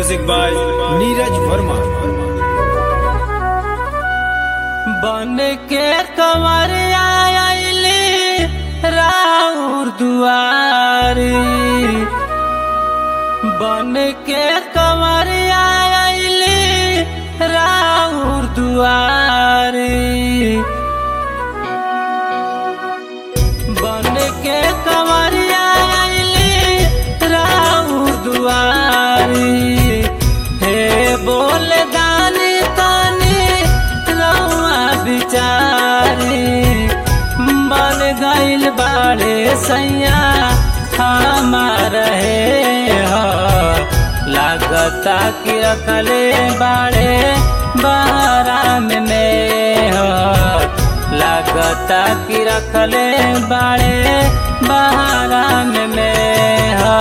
Music by Neeraj Verma. बन के कंवरिया आइली राउर दुआरी, बन के कंवरिया आइली राउर दुआरी, बन के कंवरिया आइली राउर दुआरी। हे बोल दानी तानी रउआ बिचारी, बन गइल बाड़े सैया हमार हे हो। लागता कि रखले बाड़े बहराम में हो, लागता कि रखले बाड़े बहराम में हो।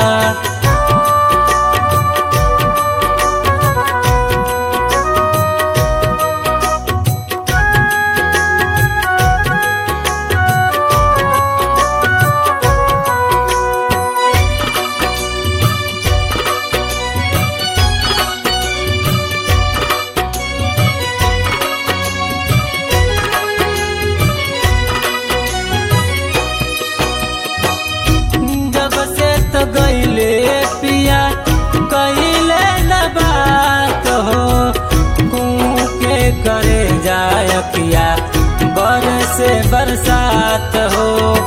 गईले पिया कहिले न बात हो, के करे जाय पिया बरस बरसात हो।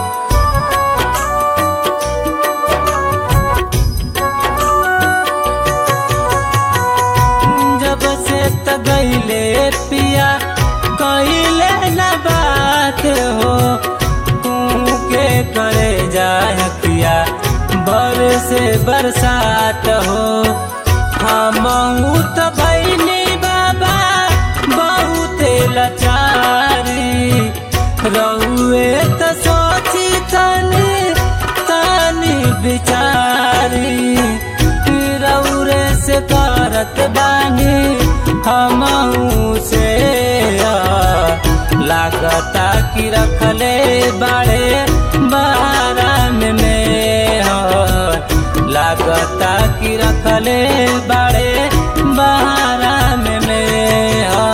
जब से त गईले पिया कहिले न बात हो, के करे जाय पिया बरस बरसात हो। हमहू तो भैनी बाबा बहुत लाचारी, रउए तो सोची तनी तनी बिचारी। रउरे से करत बानी हमहू से, लागता कि रखले बाड़े बहराम में हो, लागता कि रखले बाड़े बहराम में हो।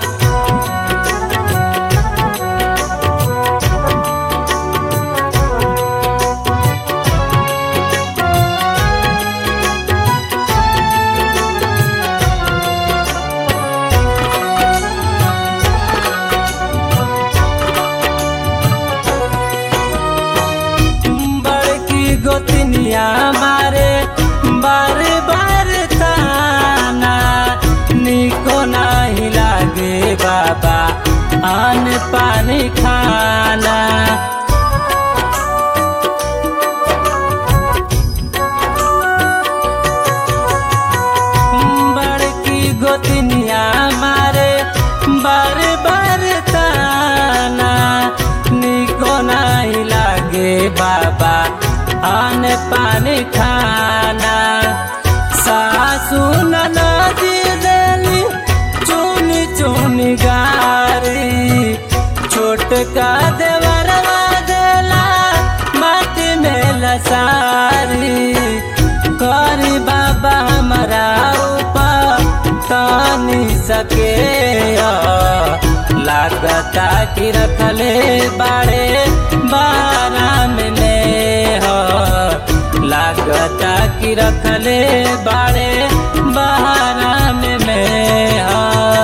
गोतनिया मारे बार बार ताना, निको नहीं लागे बाबा अन्न पानी खाना। बड़की गोतनिया मारे बार बार ताना, निको नहीं लागे बाबा अन्न पानी खाना। सासू ननदी देली चुनी चुनी गारी, छोटका देवरवा देला माटी में लसारी। करी बाबा हमारा ऊपर तानी सके, लागता कि रखले बाड़े बहराम में हो, लागता कि रखले बाड़े बहराम में हो।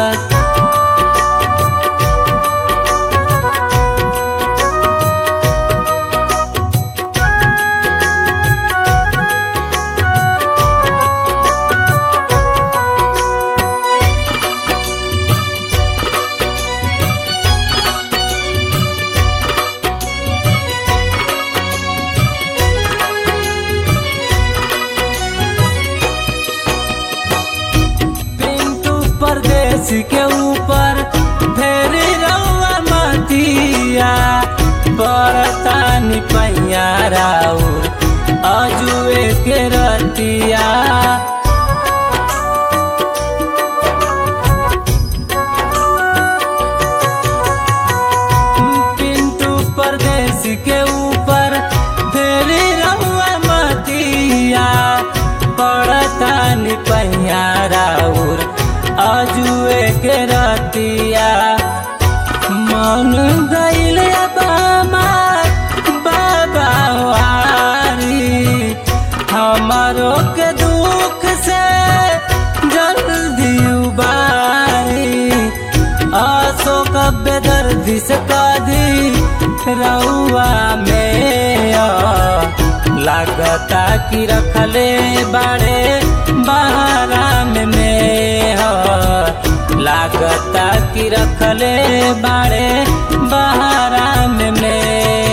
परदेश के ऊपर फेरी रउआ मतिया, बरतानी पैया राउर अजुए के रतिया। पिंटू परदेश के ऊपर फेरी रउआ मतिया, बरतानी पैया रउआ में लागता कि रखले बाड़े बहराम में लागता कि रखले बाड़े बहराम में।